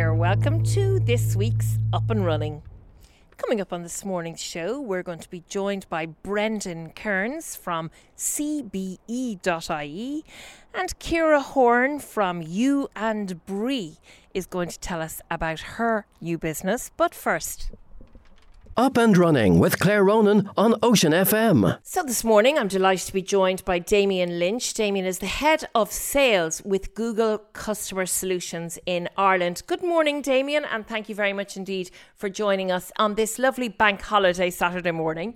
here. Welcome to this week's Up and Running. Coming up on this morning's show, we're going to be joined by Brendan Kearns from CBE.ie, and Ciara Horn from You and Bree is going to tell us about her new business. But first, Up and Running with Claire Ronan on Ocean FM. So this morning I'm delighted to be joined by Damien Lynch. Damien is the head of sales with Google Customer Solutions in Ireland. Good morning, Damien, and thank you very much indeed for joining us on this lovely bank holiday Saturday morning.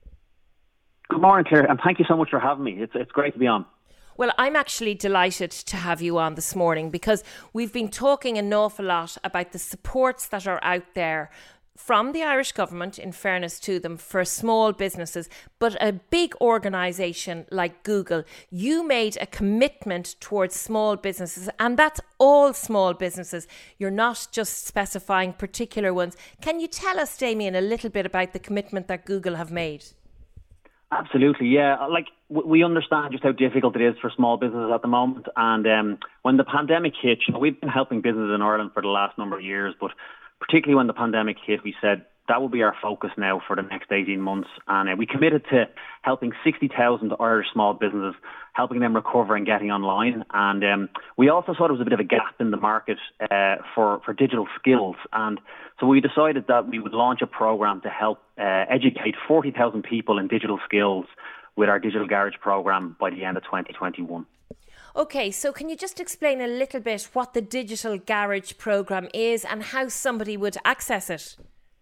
Good morning, Claire, and thank you so much for having me. It's great to be on. Well, I'm actually delighted to have you on this morning because we've been talking an awful lot about the supports that are out there from the Irish government, in fairness to them, for small businesses. But a big organisation like Google, you made a commitment towards small businesses, and that's all small businesses. You're not just specifying particular ones. Can you tell us, Damien, a little bit about the commitment that Google have made? Absolutely, yeah. We understand just how difficult it is for small businesses at the moment. And when the pandemic hit, we've been helping businesses in Ireland for the last number of years, but particularly when the pandemic hit, we said that will be our focus now for the next 18 months. And we committed to helping 60,000 Irish small businesses, helping them recover and getting online. And we also thought there was a bit of a gap in the market for digital skills. And so we decided that we would launch a program to help educate 40,000 people in digital skills with our Digital Garage program by the end of 2021. Okay, so can you just explain a little bit what the Digital Garage programme is and how somebody would access it?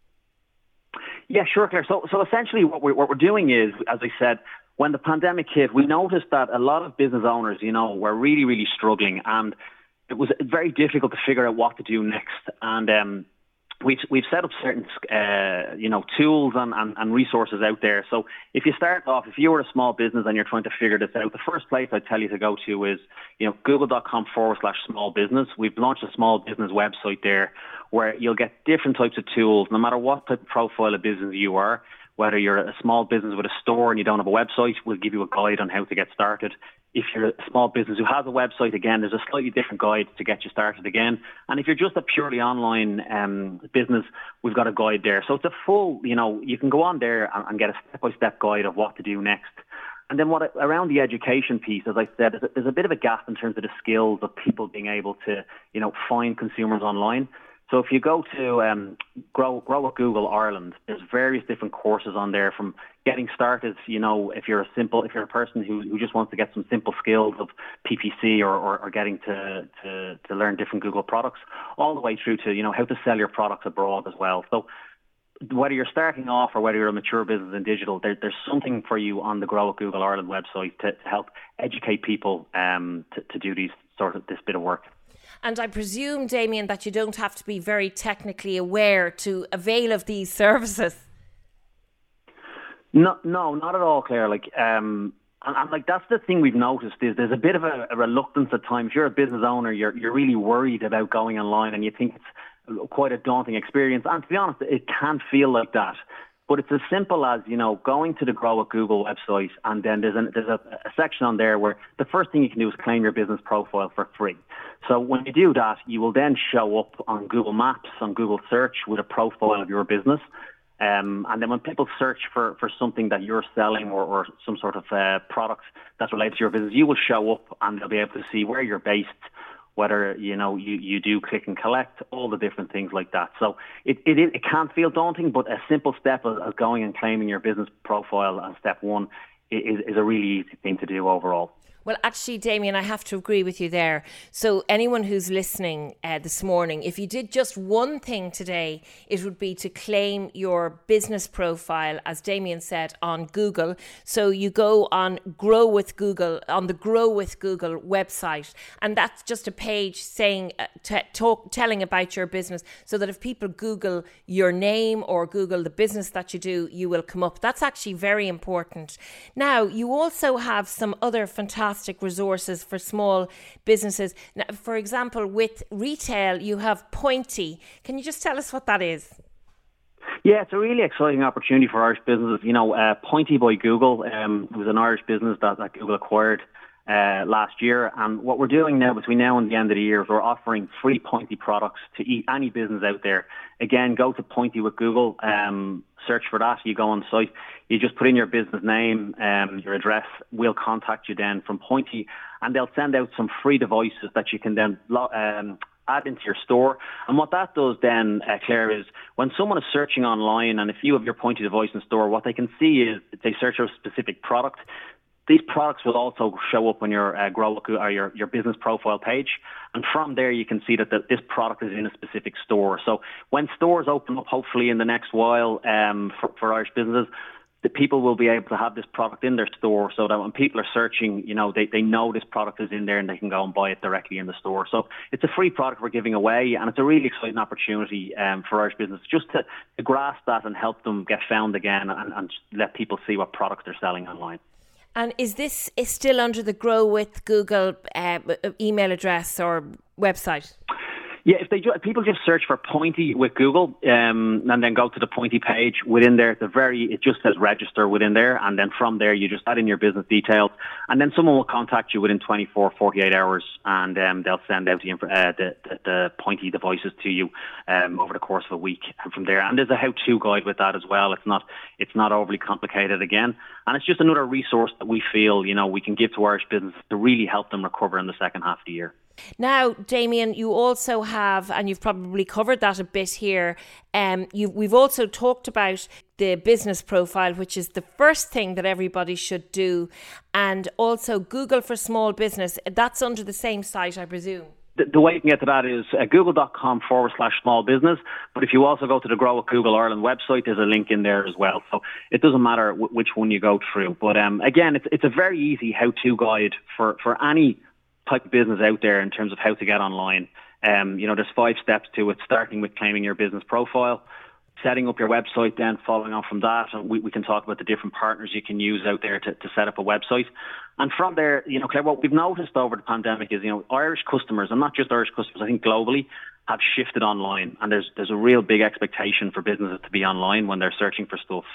Yeah, sure, Claire. So essentially what we're doing is, as I said, when the pandemic hit, we noticed that a lot of business owners, were really, really struggling, and it was very difficult to figure out what to do next. And we've set up certain tools and resources out there. So if you start off, if you were a small business and you're trying to figure this out, the first place I'd tell you to go to is google.com/small business. We've launched a small business website there where you'll get different types of tools, no matter what type of profile of business you are. Whether you're a small business with a store and you don't have a website, we'll give you a guide on how to get started. If you're a small business who has a website, again, there's a slightly different guide to get you started again. And if you're just a purely online business, we've got a guide there. So it's a full, you can go on there and get a step-by-step guide of what to do next. And then around the education piece, as I said, there's a bit of a gap in terms of the skills of people being able to, find consumers online. So if you go to Grow with Google Ireland, there's various different courses on there, from getting started, if you're a person who just wants to get some simple skills of PPC or getting to learn different Google products, all the way through to, how to sell your products abroad as well. So whether you're starting off or whether you're a mature business in digital, there's something for you on the Grow with Google Ireland website to help educate people to do this bit of work. And I presume, Damien, that you don't have to be very technically aware to avail of these services. No, not at all, Claire. And that's the thing we've noticed is there's a bit of a reluctance at times. If you're a business owner, you're really worried about going online, and you think it's quite a daunting experience. And to be honest, it can feel like that. But it's as simple as, going to the Grow with Google website, and then there's a section on there where the first thing you can do is claim your business profile for free. So when you do that, you will then show up on Google Maps, on Google Search with a profile of your business. And then when people search for something that you're selling or some sort of product that's related to your business, you will show up and they'll be able to see where you're based, whether, you do click and collect, all the different things like that. So it can feel daunting, but a simple step of going and claiming your business profile as step one is a really easy thing to do overall. Well, actually, Damien, I have to agree with you there. So anyone who's listening this morning, if you did just one thing today, it would be to claim your business profile, as Damien said, on Google. So you go on Grow with Google, on the Grow with Google website, and that's just a page saying, telling about your business, so that if people Google your name or Google the business that you do, you will come up. That's actually very important. Now, you also have some other fantastic resources for small businesses. Now, for example, with retail, you have Pointy. Can you just tell us what that is? Yeah, it's a really exciting opportunity for Irish businesses. Pointy by Google was an Irish business that Google acquired last year. And what we're doing now, between now and the end of the year, is we're offering free Pointy products to any business out there. Again, go to Pointy with Google, search for that. You go on site, you just put in your business name, your address. We'll contact you then from Pointy, and they'll send out some free devices that you can then add into your store. And what that does then, Claire, is when someone is searching online, and if you have your Pointy device in store, what they can see is if they search for a specific product, these products will also show up on your or your business profile page. And from there, you can see that this product is in a specific store. So when stores open up, hopefully in the next while for Irish businesses, the people will be able to have this product in their store, so that when people are searching, they know this product is in there and they can go and buy it directly in the store. So it's a free product we're giving away, and it's a really exciting opportunity for Irish business just to grasp that and help them get found again and let people see what products they're selling online. And is this still under the Grow with Google email address or website? Yeah, if people just search for Pointy with Google and then go to the Pointy page, within there, it just says register within there. And then from there, you just add in your business details. And then someone will contact you within 24, 48 hours, and they'll send out the Pointy devices to you over the course of a week. And from there, and there's a how-to guide with that as well. It's not overly complicated again. And it's just another resource that we feel, we can give to Irish businesses to really help them recover in the second half of the year. Now, Damien, you also have, and you've probably covered that a bit here, we've also talked about the business profile, which is the first thing that everybody should do, and also Google for Small Business. That's under the same site, I presume. The way you can get to that is google.com/small business. But if you also go to the Grow with Google Ireland website, there's a link in there as well. So it doesn't matter which one you go through. But again, it's a very easy how-to guide for any type of business out there in terms of how to get online. There's 5 steps to it, starting with claiming your business profile, setting up your website, then following on from that. And we can talk about the different partners you can use out there to set up a website. And from there, Claire, what we've noticed over the pandemic is, Irish customers, and not just Irish customers, I think globally, have shifted online. And there's a real big expectation for businesses to be online when they're searching for stuff.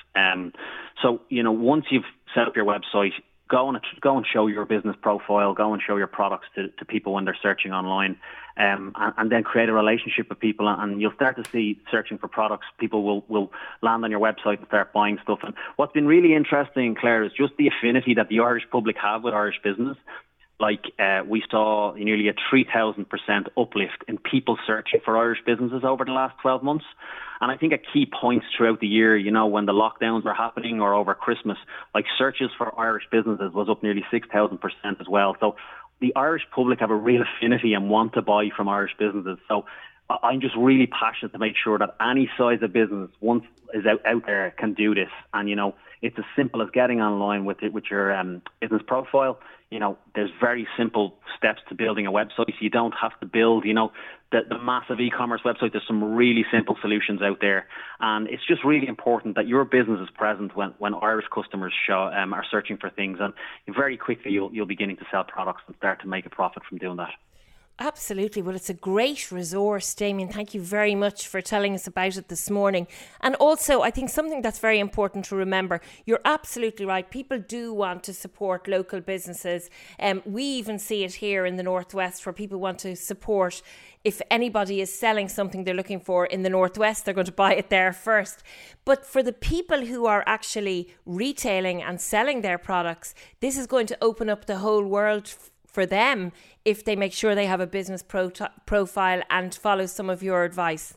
So, once you've set up your website, go and show your business profile, go and show your products to people when they're searching online, and then create a relationship with people, and you'll start to see searching for products. People will land on your website and start buying stuff. And what's been really interesting, Claire, is just the affinity that the Irish public have with Irish business. Like we saw nearly a 3,000% uplift in people searching for Irish businesses over the last 12 months. And I think at key points throughout the year, when the lockdowns were happening or over Christmas, like searches for Irish businesses was up nearly 6,000% as well. So the Irish public have a real affinity and want to buy from Irish businesses. So I'm just really passionate to make sure that any size of business once is out there can do this. And, it's as simple as getting online with your business profile. There's very simple steps to building a website. You don't have to build, the massive e-commerce website. There's some really simple solutions out there. And it's just really important that your business is present when Irish customers are searching for things. And very quickly, you'll be beginning to sell products and start to make a profit from doing that. Absolutely. Well, it's a great resource, Damien. Thank you very much for telling us about it this morning. And also, I think something that's very important to remember, you're absolutely right. People do want to support local businesses. We even see it here in the Northwest where people want to support. If anybody is selling something they're looking for in the Northwest, they're going to buy it there first. But for the people who are actually retailing and selling their products, this is going to open up the whole world for them if they make sure they have a business profile and follow some of your advice.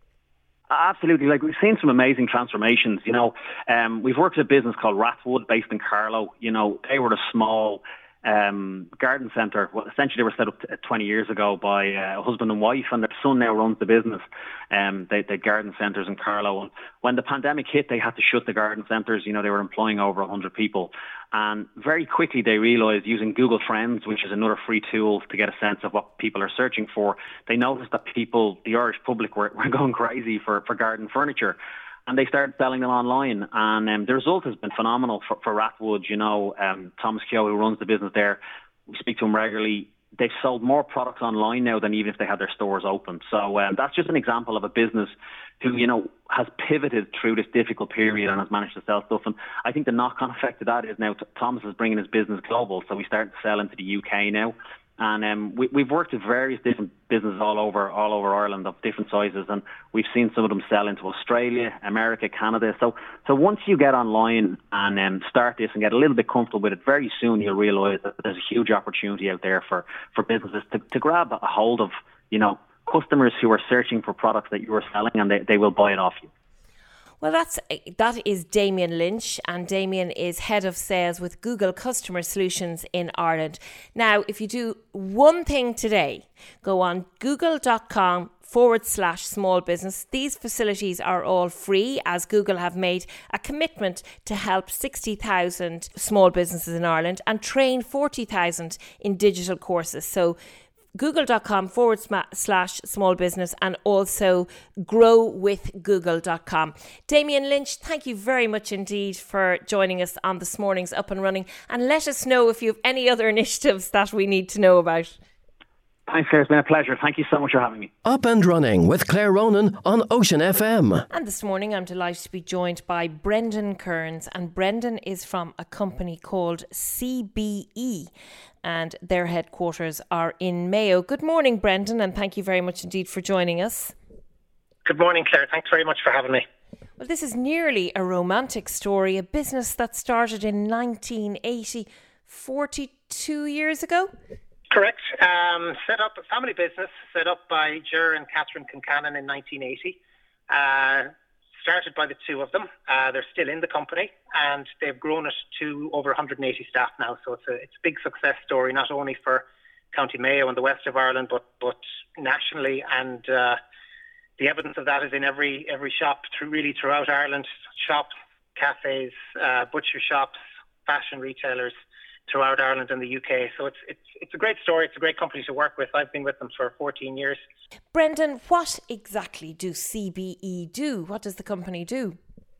Absolutely. Like, we've seen some amazing transformations. We've worked with a business called Rathwood based in Carlow. They were a small garden centre. Well, essentially, they were set up 20 years ago by a husband and wife, and their son now runs the business. They garden centres in Carlow. And when the pandemic hit, they had to shut the garden centres. They were employing over 100 people. And very quickly, they realised using Google Trends, which is another free tool to get a sense of what people are searching for, they noticed that the Irish public were going crazy for garden furniture. And they started selling them online. And the result has been phenomenal for Rathwood. Thomas Keogh, who runs the business there, we speak to him regularly. they've sold more products online now than even if they had their stores open. So that's just an example of a business who, has pivoted through this difficult period and has managed to sell stuff. And I think the knock-on effect of that is now Thomas is bringing his business global. So we start to sell into the UK now. And we've worked with various different businesses all over Ireland of different sizes, and we've seen some of them sell into Australia, America, Canada. So once you get online and start this and get a little bit comfortable with it, very soon you'll realise that there's a huge opportunity out there for businesses to grab a hold of, customers who are searching for products that you are selling, and they will buy it off you. Well, that is Damien Lynch, and Damien is Head of Sales with Google Customer Solutions in Ireland. Now, if you do one thing today, go on google.com/small business. These facilities are all free, as Google have made a commitment to help 60,000 small businesses in Ireland and train 40,000 in digital courses. So google.com/small business and also growwithgoogle.com. Damien Lynch, thank you very much indeed for joining us on this morning's Up and Running, and let us know if you have any other initiatives that we need to know about. Thanks, Claire. It's been a pleasure. Thank you so much for having me. Up and Running with Claire Ronan on Ocean FM. And this morning I'm delighted to be joined by Brendan Kearns, and Brendan is from a company called CBE, and their headquarters are in Mayo. Good morning, Brendan, and thank you very much indeed for joining us. Good morning, Claire. Thanks very much for having me. Well, this is nearly a romantic story, a business that started in 1980, 42 years ago. Correct. Set up a family business set up by Ger and Catherine Concannon in 1980. Started by the two of them. They're still in the company, and they've grown it to over 180 staff now. So it's a big success story, not only for County Mayo and the west of Ireland, but nationally. And the evidence of that is in every shop throughout Ireland. Shops, cafes, butcher shops, fashion retailers throughout Ireland and the UK. So it's a great story. It's a great company to work with. I've been with them for 14 years. Brendan, what exactly do CBE do? What does the company do?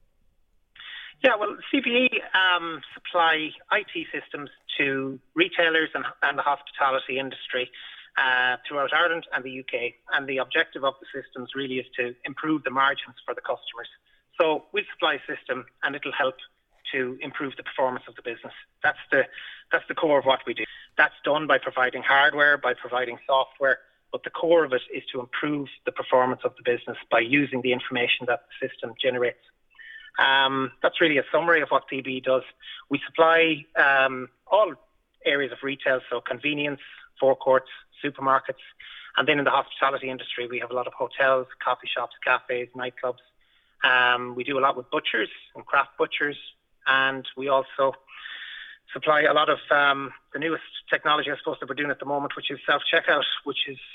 Yeah, well, CBE supply IT systems to retailers and the hospitality industry throughout Ireland and the UK. And the objective of the systems really is to improve the margins for the customers. So we supply a system, and it'll help to improve the performance of the business. That's the core of what we do. That's done by providing hardware, by providing software, but the core of it is to improve the performance of the business by using the information that the system generates. That's really a summary of what CBE does. We supply all areas of retail, so convenience, forecourts, supermarkets, and then in the hospitality industry, we have a lot of hotels, coffee shops, cafes, nightclubs. We do a lot with butchers and craft butchers, and we also supply a lot of the newest technology, I suppose, that we're doing at the moment, which is self-checkout, which is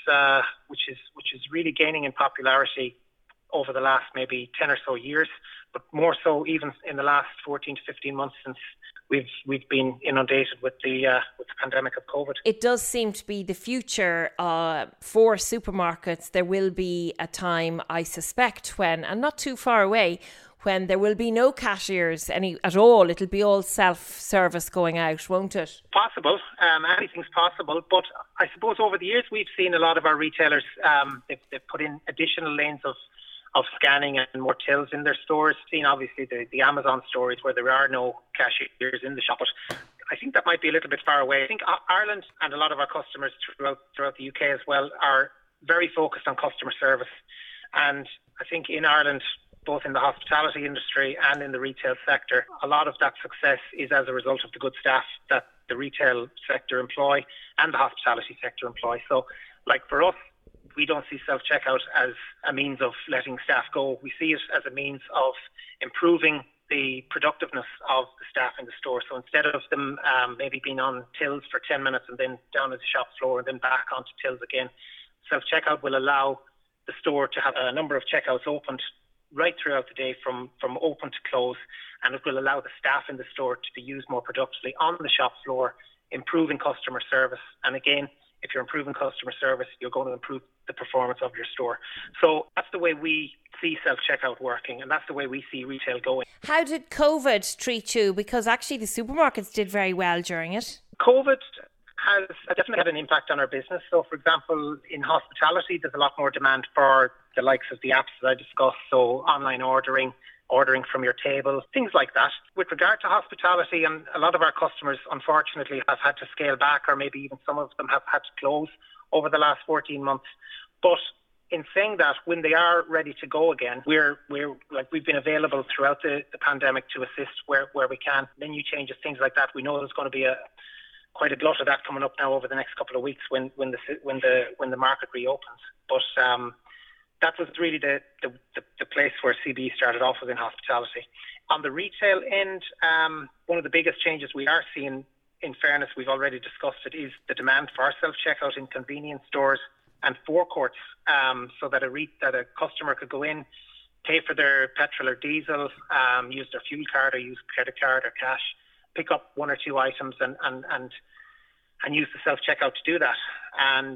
really gaining in popularity over the last maybe 10 or so years, but more so even in the last 14 to 15 months since we've been inundated with the pandemic of COVID. It does seem to be the future for supermarkets. There will be a time, I suspect, when, and not too far away, when there will be no cashiers at all. It'll be all self-service going out, won't it? Possible. Anything's possible. But I suppose over the years we've seen a lot of our retailers, they've put in additional lanes of scanning and more tills in their stores. Seen obviously the Amazon stores where there are no cashiers in the shop. But I think that might be a little bit far away. I think Ireland and a lot of our customers throughout the UK as well are very focused on customer service. And I think in Ireland, both in the hospitality industry and in the retail sector, a lot of that success is as a result of the good staff that the retail sector employ and the hospitality sector employ. So, like for us, we don't see self-checkout as a means of letting staff go. We see it as a means of improving the productiveness of the staff in the store. So instead of them maybe being on tills for 10 minutes and then down at the shop floor and then back onto tills again, self-checkout will allow the store to have a number of checkouts opened right throughout the day from open to close, and it will allow the staff in the store to be used more productively on the shop floor, improving customer service. And again, if you're improving customer service, you're going to improve the performance of your store. So that's the way we see self-checkout working, and that's the way we see retail going. How did COVID treat you? Because actually the supermarkets did very well during it. COVID has definitely had an impact on our business. So, for example, in hospitality, there's a lot more demand for the likes of the apps that I discussed. So, online ordering from your table, things like that. With regard to hospitality, and a lot of our customers, unfortunately, have had to scale back, or maybe even some of them have had to close over the last 14 months. But in saying that, when they are ready to go again, we've been available throughout the pandemic to assist where we can. Menu changes, things like that. We know there's going to be quite a glut of that coming up now over the next couple of weeks when the market reopens. But that was really the place where CBE started off, was in hospitality. On the retail end, one of the biggest changes we are seeing, in fairness, we've already discussed it, is the demand for self-checkout in convenience stores and forecourts, so that a customer could go in, pay for their petrol or diesel, use their fuel card or use credit card or cash, pick up one or two items and use the self-checkout to do that. And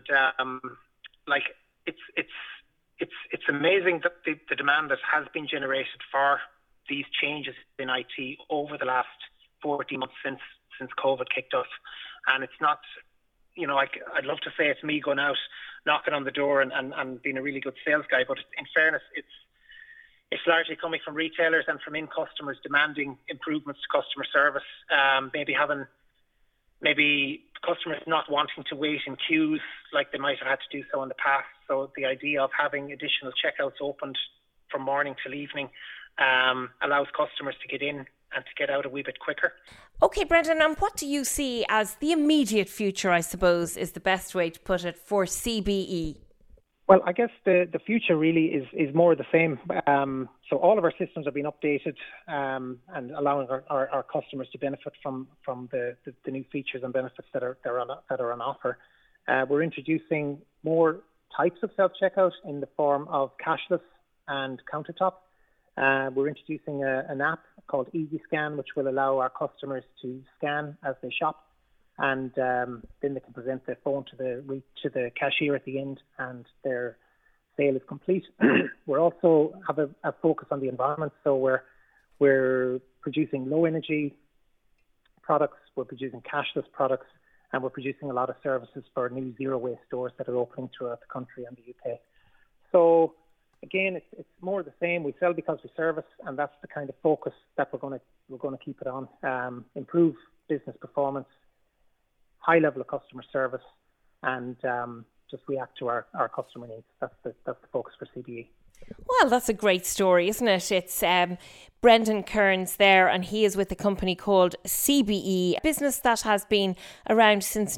it's amazing that the demand that has been generated for these changes in IT over the last 14 months since COVID kicked off. And it's not, I'd love to say it's me going out, knocking on the door and being a really good sales guy, but in fairness, it's largely coming from retailers and from customers demanding improvements to customer service, maybe customers not wanting to wait in queues like they might have had to do so in the past. So the idea of having additional checkouts opened from morning till evening allows customers to get in and to get out a wee bit quicker. Okay, Brendan, and what do you see as the immediate future, I suppose, is the best way to put it, for CBE? Well, I guess the future really is more of the same. So all of our systems have been updated and allowing our customers to benefit from the new features and benefits that are on offer. We're introducing more types of self-checkout in the form of cashless and countertop. We're introducing an app called EasyScan, which will allow our customers to scan as they shop, and then they can present their phone to the cashier at the end, and their sale is complete. We also have a focus on the environment, so we're producing low energy products, we're producing cashless products, and we're producing a lot of services for new zero waste stores that are opening throughout the country and the UK. So again, it's more of the same. We sell because we service, and that's the kind of focus that we're going to keep it on. Improve business performance, high level of customer service, and just react to our customer needs. That's the focus for CBE. Well, that's a great story, isn't it? It's Brendan Kearns there, and he is with a company called CBE, a business that has been around since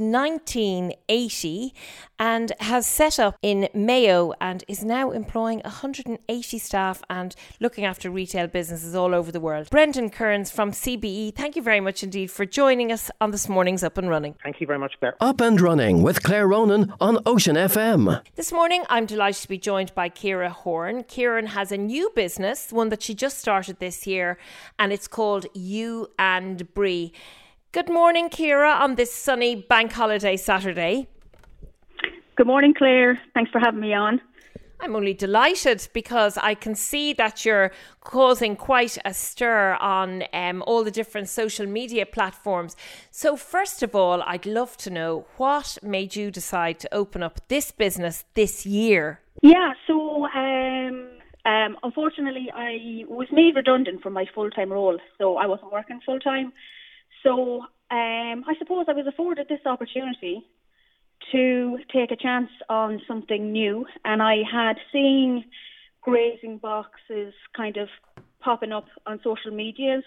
1980 and has set up in Mayo and is now employing 180 staff and looking after retail businesses all over the world. Brendan Kearns from CBE, thank you very much indeed for joining us on this morning's Up and Running. Thank you very much, Claire. Up and Running with Claire Ronan on Ocean FM. This morning, I'm delighted to be joined by Ciara Horn. Ciara has a new business, one that she just started this year, and it's called You and Brie. Good morning, Ciara, on this sunny bank holiday Saturday. Good morning, Claire. Thanks for having me on. I'm only delighted because I can see that you're causing quite a stir on all the different social media platforms. So first of all, I'd love to know, what made you decide to open up this business this year? Yeah, so unfortunately, I was made redundant from my full-time role, so I wasn't working full-time. So I suppose I was afforded this opportunity to take a chance on something new, and I had seen grazing boxes kind of popping up on social medias.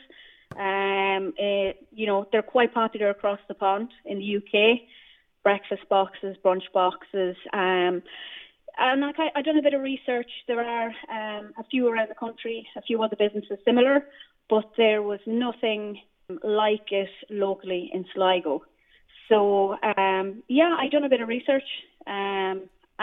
They're quite popular across the pond in the UK. Breakfast boxes, brunch boxes. And I've done a bit of research. There are a few around the country, a few other businesses similar, but there was nothing like it locally in Sligo. So, I've done a bit of research and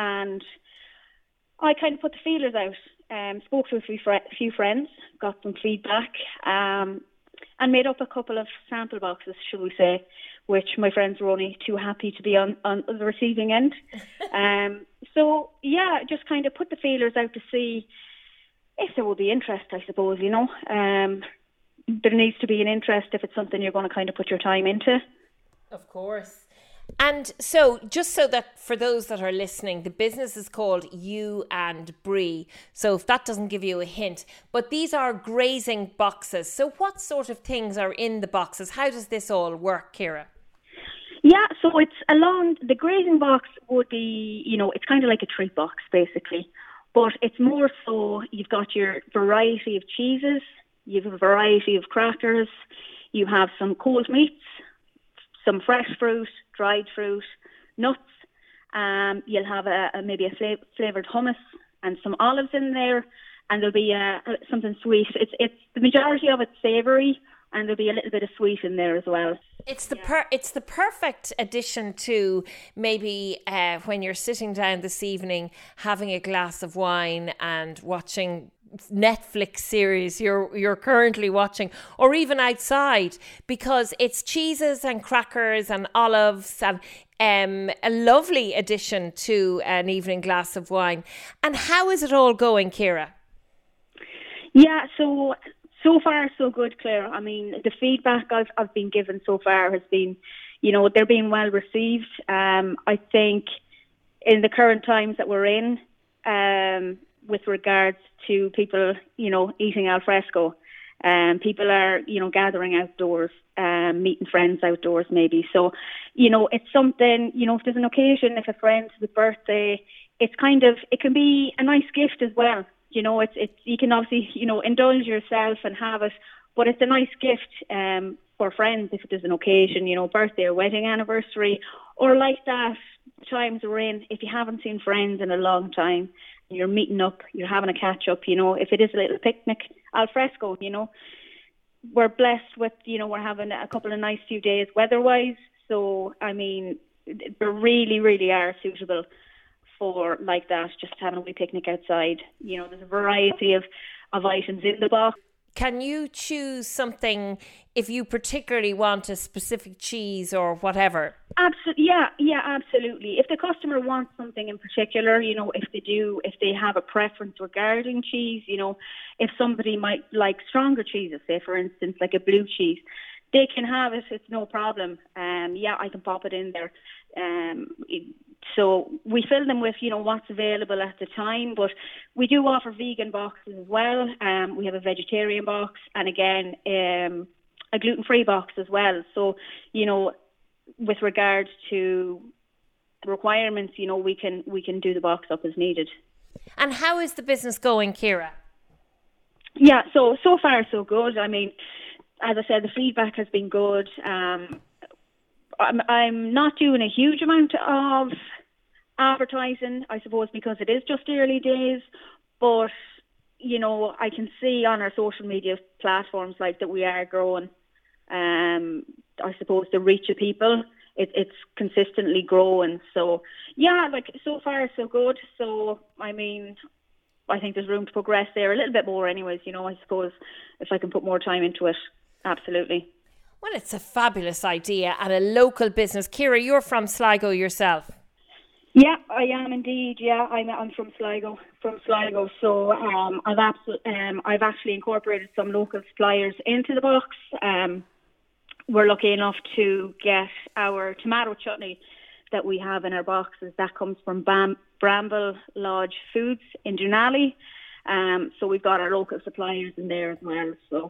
I kind of put the feelers out, spoke to a few friends, got some feedback, and made up a couple of sample boxes, shall we say, which my friends were only too happy to be on the receiving end. Just kind of put the feelers out to see if there will be interest, I suppose, There needs to be an interest if it's something you're going to kind of put your time into. Of course. And so, just so that for those that are listening, the business is called You and Brie. So if that doesn't give you a hint, but these are grazing boxes. So what sort of things are in the boxes? How does this all work, Ciara? Yeah, so it's along the grazing box would be, it's kind of like a treat box basically, but it's more so you've got your variety of cheeses, you have a variety of crackers, you have some cold meats, some fresh fruit, dried fruit, nuts. You'll have maybe a flavoured hummus and some olives in there, and there'll be something sweet. It's the majority of it's savoury, and there'll be a little bit of sweet in there as well. It's the perfect addition to maybe when you're sitting down this evening having a glass of wine and watching Netflix series you're currently watching, or even outside, because it's cheeses and crackers and olives and a lovely addition to an evening glass of wine. And how is it all going, Ciara? Yeah, so far so good, Claire. I mean, the feedback I've been given so far has been, they're being well received. I think in the current times that we're in, with regards to people, eating al fresco, people are, gathering outdoors, meeting friends outdoors maybe. So, it's something, if there's an occasion, if a friend's birthday, it can be a nice gift as well. You can obviously, indulge yourself and have it, but it's a nice gift for friends if there's an occasion, birthday or wedding anniversary, or like that, times we're in, if you haven't seen friends in a long time, you're meeting up, you're having a catch up, if it is a little picnic, al fresco, we're blessed with, we're having a couple of nice few days weather-wise. So, I mean, they really, really are suitable for like that, just having a wee picnic outside. There's a variety of items in the box. Can you choose something if you particularly want a specific cheese or whatever? Absolutely, yeah, absolutely. If the customer wants something in particular, if they have a preference regarding cheese, if somebody might like stronger cheeses, say for instance like a blue cheese, they can have it. It's no problem. I can pop it in there. So we fill them with, what's available at the time, but we do offer vegan boxes as well. We have a vegetarian box and again, a gluten-free box as well. So, with regards to requirements, we can do the box up as needed. And how is the business going, Ciara? Yeah, so far so good. I mean, as I said, the feedback has been good. I'm not doing a huge amount of advertising, I suppose, because it is just early days. But, I can see on our social media platforms that we are growing. I suppose the reach of people, it's consistently growing. So, yeah, so far so good. So, I mean, I think there's room to progress there a little bit more anyways, I suppose, if I can put more time into it. Absolutely. Well, it's a fabulous idea and a local business. Ciara, you're from Sligo yourself. Yeah, I am indeed. Yeah, I'm from Sligo. So I've actually incorporated some local suppliers into the box. We're lucky enough to get our tomato chutney that we have in our boxes. That comes from Bramble Lodge Foods in Dunalley. So we've got our local suppliers in there as well. So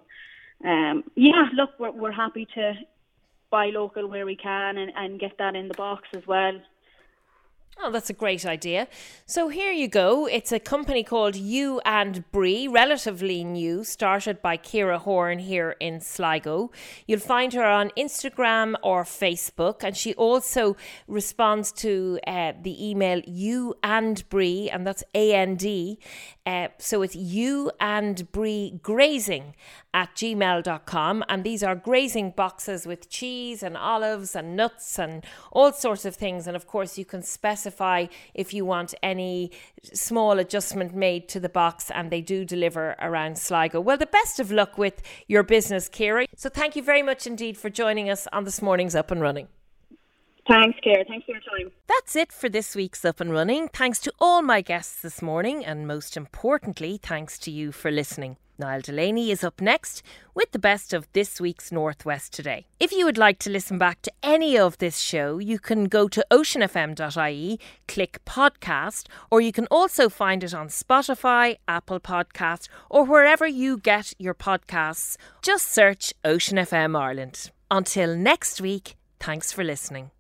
we're happy to buy local where we can and get that in the box as well. Oh, that's a great idea. So here you go. It's a company called You and Brie, relatively new, started by Ciara Horn here in Sligo. You'll find her on Instagram or Facebook, and she also responds to the email You and Brie, and that's AND. So it's You and Brie Grazing @gmail.com, and these are grazing boxes with cheese and olives and nuts and all sorts of things. And of course you can specify if you want any small adjustment made to the box, and they do deliver around Sligo. Well, the best of luck with your business, Ciara. So thank you very much indeed for joining us on this morning's Up and Running. Thanks, Ciara. Thanks for your time. That's it for this week's Up and Running. Thanks to all my guests this morning, and most importantly, thanks to you for listening. Niall Delaney is up next with the best of this week's North West Today. If you would like to listen back to any of this show, you can go to oceanfm.ie, click podcast, or you can also find it on Spotify, Apple Podcasts, or wherever you get your podcasts. Just search Ocean FM Ireland. Until next week, thanks for listening.